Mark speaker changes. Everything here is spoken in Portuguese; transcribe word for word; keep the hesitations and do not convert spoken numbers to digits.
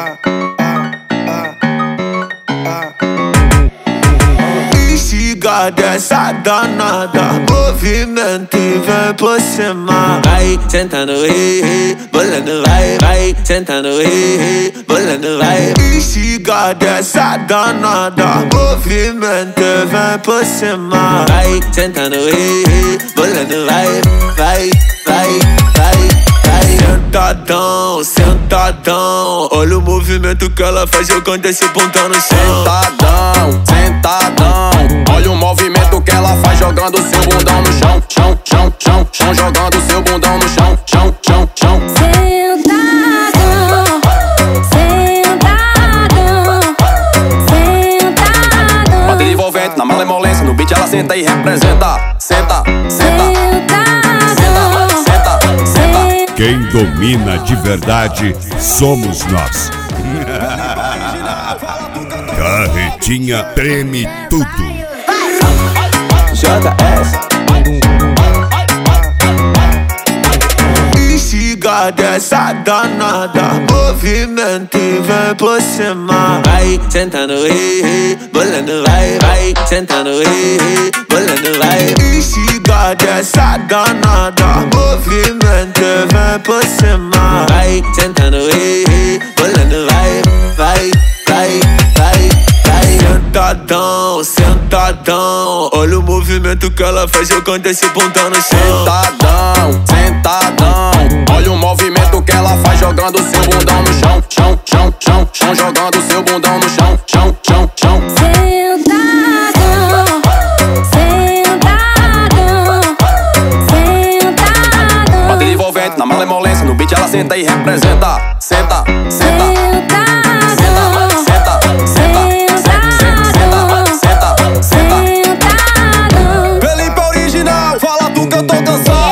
Speaker 1: Instiga dessa danada, movimento e vem por cima. Vai sentando, ei, ei, bolando, vai, vai sentando, ei, ei, bolando, vai. Instiga dessa danada, movimento e vem por cima. Vai sentando, ei, ei, bolando, vai, vai, vai, vai. Sentadão, sentadão, olha o movimento que ela faz jogando esse bundão no chão.
Speaker 2: Sentadão, sentadão, olha o movimento que ela faz jogando seu bundão no chão. Chão, chão, chão, chão, jogando seu bundão no chão. Chão, chão, chão.
Speaker 3: Sentadão, sentadão, sentadão.
Speaker 2: Bota envolvente na malemolência, no beat ela senta e representa. Senta, senta, senta, senta, senta.
Speaker 4: Quem domina de verdade somos nós. Carretinha treme tudo.
Speaker 1: J S Instiga dessa danada, movimento e vem por cima. Vai sentando, ei, ei, bolando, vai, vai sentando, ei, ei, bolando, vai. Instiga dessa danada, movimento e vem por cima. Vai sentando, ei, ei, bolando, vai, vai, vai, vai, vai. Sentadão, sentadão, olha o movimento que ela faz jogando esse bundão no chão.
Speaker 2: Sentadão, sentadão, olha o movimento que ela faz jogando seu bundão no chão. Chão, chão, chão, chão, jogando seu bundão no chão. Chão, chão, chão.
Speaker 3: Sentadão, sentadão, sentadão.
Speaker 2: Bota envolvente na malemolência, no beat ela senta e representa. Senta, senta, senta, senta, senta, senta, senta. Felipe original, fala tu que eu tô cansado.